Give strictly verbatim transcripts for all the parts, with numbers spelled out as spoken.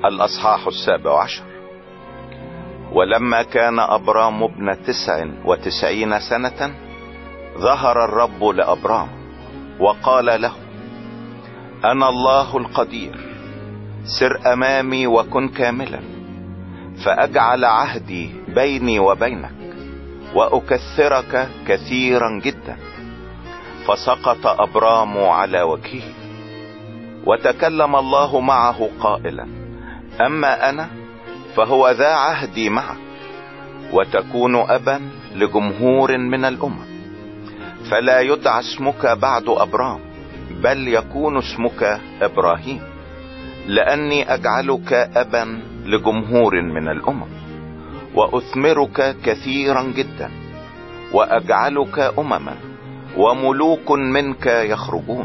الأصحاح السابع عشر. ولما كان أبرام ابن تسع وتسعين سنة ظهر الرب لأبرام وقال له: أنا الله القدير، سر أمامي وكن كاملا، فأجعل عهدي بيني وبينك وأكثرك كثيرا جدا. فسقط أبرام على وجهه، وتكلم الله معه قائلا: أما أنا فهو ذا عهدي معك، وتكون أبا لجمهور من الأمم، فلا يدعى اسمك بعد أبرام، بل يكون اسمك إبراهيم، لأني أجعلك أبا لجمهور من الأمم، وأثمرك كثيرا جدا، وأجعلك أمما، وملوك منك يخرجون،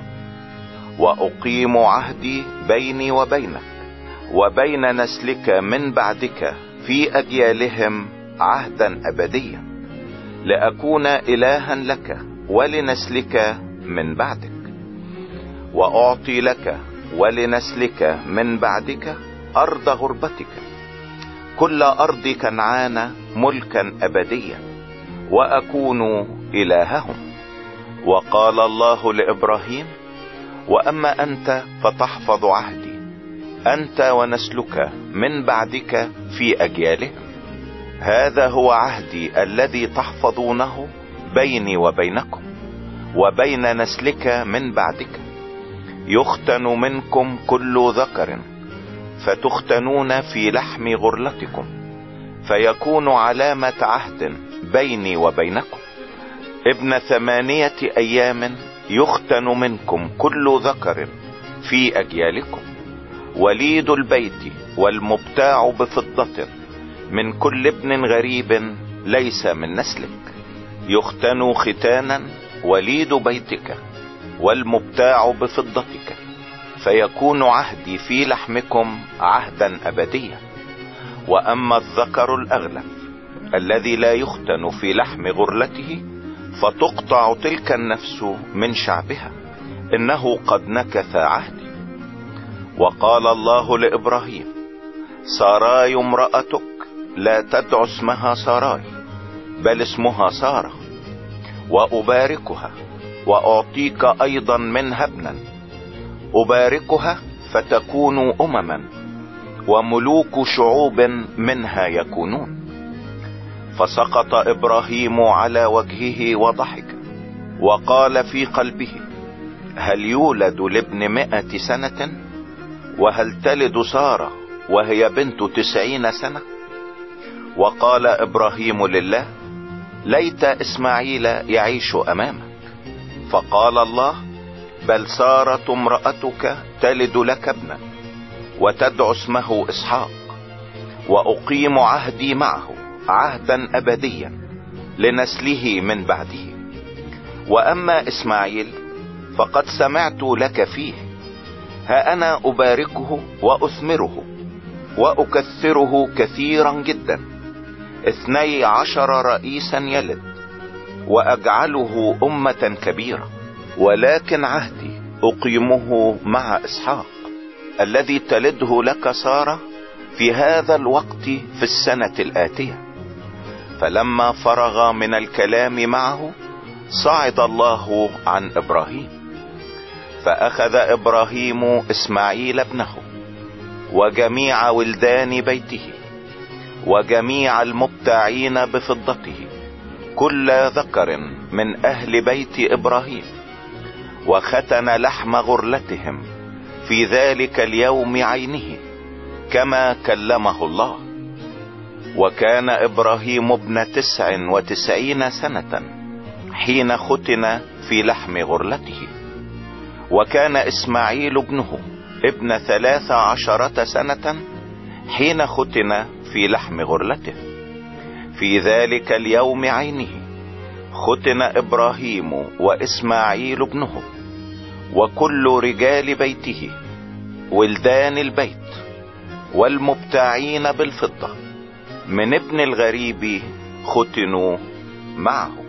وأقيم عهدي بيني وبينك وبين نسلك من بعدك في أجيالهم عهدا أبديا، لأكون إلها لك ولنسلك من بعدك. وأعطي لك ولنسلك من بعدك أرض غربتك، كل أرض كنعان ملكا أبديا، وأكون إلههم. وقال الله لإبراهيم: وأما أنت فتحفظ عهدي أنت ونسلك من بعدك في أجيالهم. هذا هو عهدي الذي تحفظونه بيني وبينكم وبين نسلك من بعدك. يختن منكم كل ذكر، فتختنون في لحم غرلتكم، فيكون علامة عهد بيني وبينكم. ابن ثمانية أيام يختن منكم كل ذكر في أجيالكم. وليد البيت والمبتاع بفضة من كل ابن غريب ليس من نسلك يختن ختانا وليد بيتك والمبتاع بفضتك، فيكون عهدي في لحمكم عهدا أبديا. وأما الذكر الأغلف الذي لا يختن في لحم غرلته، فتقطع تلك النفس من شعبها، إنه قد نكث عهدي. وقال الله لإبراهيم: ساراي امرأتك لا تدع اسمها ساراي، بل اسمها سارة، وأباركها وأعطيك أيضا منها ابنا، أباركها فتكون أمما، وملوك شعوب منها يكونون. فسقط إبراهيم على وجهه وضحك، وقال في قلبه: هل يولد لابن مئة سنة؟ وهل تلد سارة وهي بنت تسعين سنة؟ وقال إبراهيم لله: ليت إسماعيل يعيش أمامك. فقال الله: بل سارة امرأتك تلد لك ابنا، وتدعو اسمه إسحاق، وأقيم عهدي معه عهدا أبديا لنسله من بعده. وأما إسماعيل فقد سمعت لك فيه، ها أنا أباركه وأثمره وأكثره كثيرا جدا، اثني عشر رئيسا يلد، وأجعله أمة كبيرة. ولكن عهدي أقيمه مع إسحاق الذي تلده لك سارة في هذا الوقت في السنة الآتية. فلما فرغ من الكلام معه صعد الله عن إبراهيم، فأخذ إبراهيم إسماعيل ابنه وجميع ولدان بيته وجميع المبتاعين بفضته، كل ذكر من أهل بيت إبراهيم، وختن لحم غرلتهم في ذلك اليوم عينه كما كلمه الله. وكان إبراهيم ابن تسع وتسعين سنة حين ختن في لحم غرلته، وكان إسماعيل ابنه ابن ثلاث عشرة سنة حين ختن في لحم غرلته. في ذلك اليوم عينه ختن إبراهيم وإسماعيل ابنه وكل رجال بيته، ولدان البيت والمبتاعين بالفضة من ابن الغريب ختنوا معه.